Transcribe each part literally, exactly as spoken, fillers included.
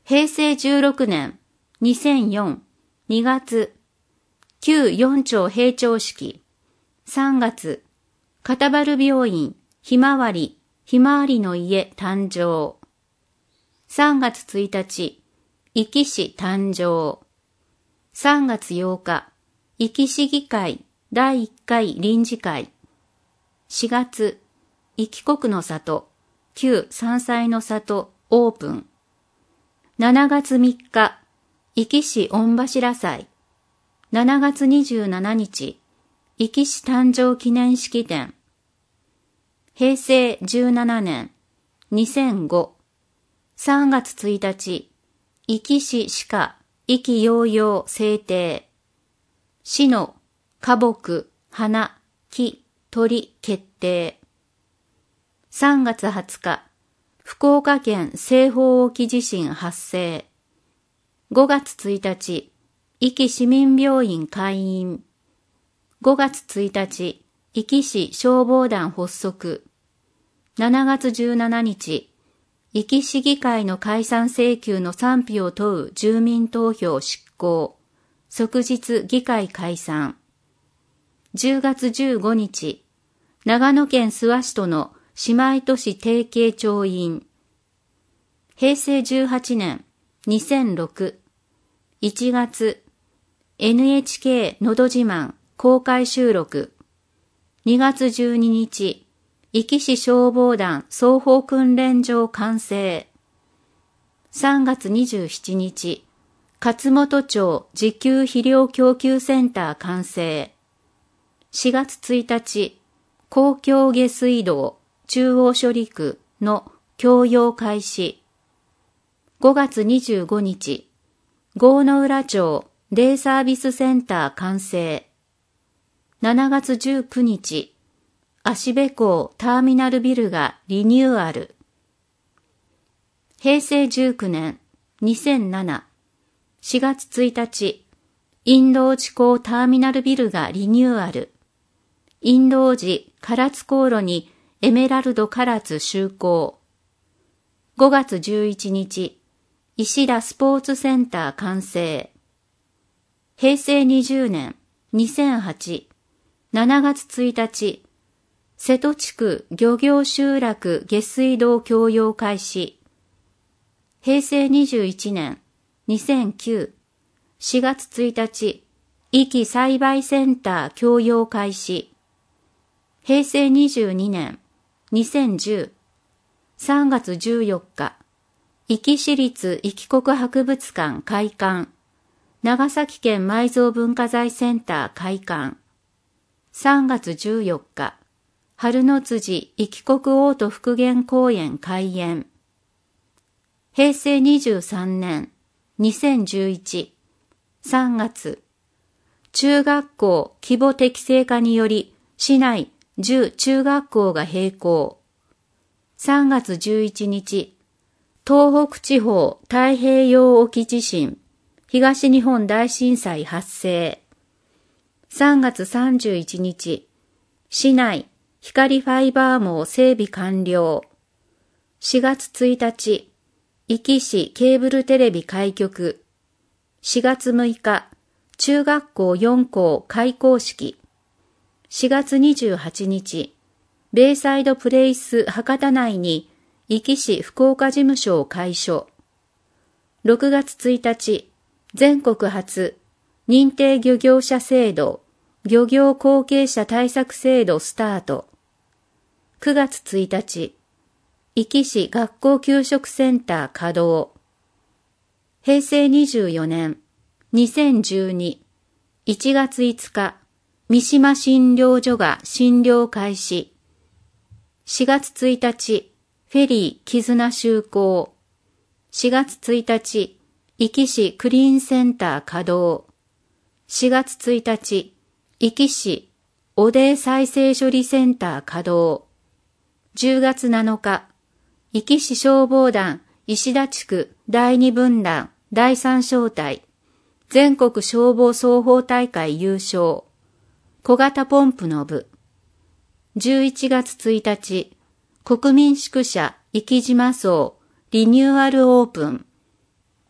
へいせいじゅうろくねん、にせんよん、にがつ、旧四町閉庁式、さんがつ、片原病院、ひまわり、ひまわりの家誕生。さんがつついたち、壱岐市誕生。さんがつようか、壱岐市議会だいいっかい臨時会。しがつ、壱岐国の里、旧山菜の里オープン。しちがつみっか、壱岐市御柱祭。しちがつにじゅうしちにち、壱岐市誕生記念式典。へいせいじゅうななねん、にせんご、さんがつついたち、壱岐市歯科壱岐療養制定。市の花木、花、木、鳥決定。さんがつはつか、福岡県西方沖地震発生。ごがつついたち、壱岐市民病院開院。ごがつついたち、壱岐市消防団発足。しちがつじゅうしちにち、壱岐市議会の解散請求の賛否を問う住民投票執行。即日議会解散。じゅうがつじゅうごにち、長野県諏訪市との姉妹都市提携調印。へいせいじゅうはちねん、にせんろく、いちがつ、エヌエイチケー のど自慢公開収録。にがつじゅうににち、壱岐市消防団双方訓練場完成。さんがつにじゅうしちにち、勝本町自給肥料供給センター完成。しがつついたち、公共下水道中央処理区の供用開始。ごがつにじゅうごにち、郷野浦町デイサービスセンター完成。しちがつじゅうくにち、芦部港ターミナルビルがリニューアル。へいせいじゅうきゅうねん、にせんなな、しがつついたち、印道寺港ターミナルビルがリニューアル。印道寺唐津航路にエメラルド唐津就航。ごがつじゅういちにち、石田スポーツセンター完成。へいせいにじゅうねん、にせんはち、しちがつついたち、瀬戸地区漁業集落下水道供用開始。へいせいにじゅういちねん、にせんきゅう、しがつついたち、壱岐栽培センター供用開始。へいせいにじゅうにねん、にせんじゅう、さんがつじゅうよっか、壱岐市立壱岐国博物館開館。長崎県埋蔵文化財センター開館。さんがつじゅうよっか、春の辻壱岐国オート復元公園開園。へいせいにじゅうさんねん、にせんじゅういち、さんがつ、中学校規模適正化により市内じゅう中学校が閉校。さんがつじゅういちにち、東北地方太平洋沖地震、東日本大震災発生。さんがつさんじゅういちにち、市内光ファイバー網整備完了。しがつついたち、壱岐市ケーブルテレビ開局。しがつむいか、中学校よんこう開校式。しがつにじゅうはちにち、ベイサイドプレイス博多内に壱岐市福岡事務所を開所。ろくがつついたち、全国初、認定漁業者制度、漁業後継者対策制度スタート。くがつついたち、壱岐市学校給食センター稼働。へいせいにじゅうよねん、にせんじゅうに、いちがついつか、三島診療所が診療開始。しがつついたち、フェリー絆就航。しがつついたち、壱岐市クリーンセンター稼働。しがつついたち、壱岐市汚泥再生処理センター稼働。じゅうがつなのか、壱岐市消防団石田地区だいに分団だいさん小隊全国消防双方大会優勝。小型ポンプの部。じゅういちがつついたち、国民宿舎壱岐島荘リニューアルオープン。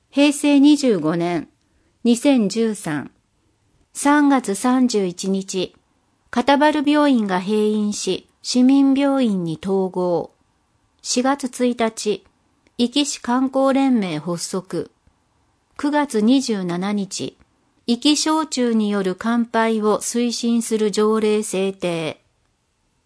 へいせいにじゅうごねん、にせんじゅうさん、さんがつさんじゅういちにち、片原病院が閉院し、市民病院に統合。しがつついたち、壱岐市観光連盟発足。くがつにじゅうしちにち、壱岐焼酎による乾杯を推進する条例制定。